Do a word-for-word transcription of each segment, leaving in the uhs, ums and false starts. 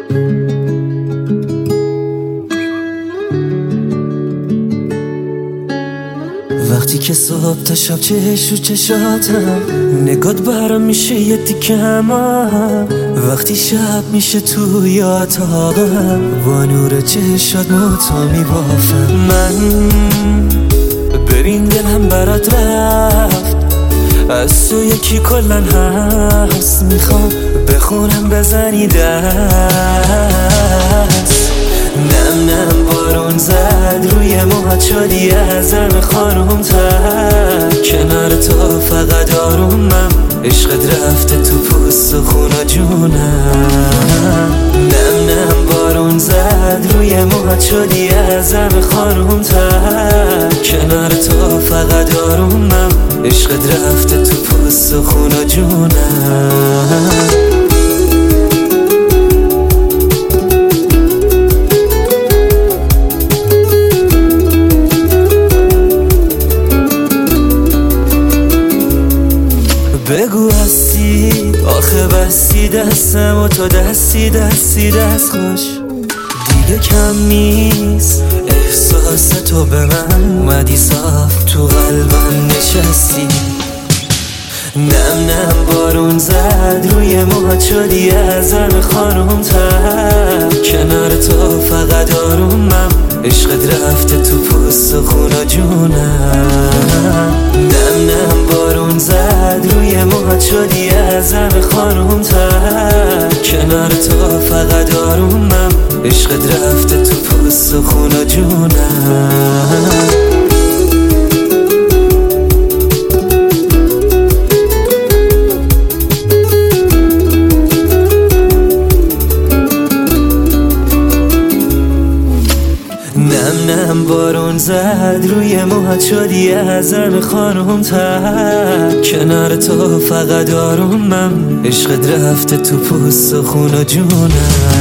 وقتی که صبح تا شب چش و چشاتم نگات برام میشه یه دیکم، وقتی شب میشه توی اتاقم با نور چشات موتا میبافم. من ببین دلم برات رفت، از تو یکی کلن هست، میخوام بخونم بزنی دست. نم نم بارون زد روی موهات شدی ازم خانوم تر، کنار تو فقط آرومم، عشقت رفته تو پوست و خون و جونم. نم نم بارون زد روی موهات شدی ازم خانوم تر، کنار تو فقط آرومم، عشقت رفته تو پوست و خون و جونم. بگو هستی آخه بستی دستم و تو دستی دستی دست خوش، دیگه کم نیست احساس تو به من، اومدی صاف تو قلبم نشستی. نم نم بارون زد روی موهات شدی ازم خانوم تر، کنار تو فقط آرومم، عشقت رفته تو پوست و خون و جونم. نم نم بارون زد روی موهات شدی ازم خانوم تر، کنار تو فقط آرومم، عشقت رفته تو پوست و خون و جونم. نم نم بارون زد روی موهات شدی ازم خانوم تر، کنار تو فقط آرومم، عشقت رفته تو پوست و خون و جونم.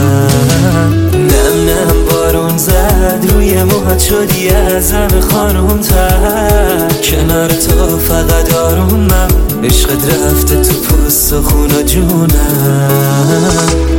نم نم بارون زد روی موهات شدی ازم خانوم تر، کنار تو فقط آرومم، عشقت رفته تو پوست و خون و جونم.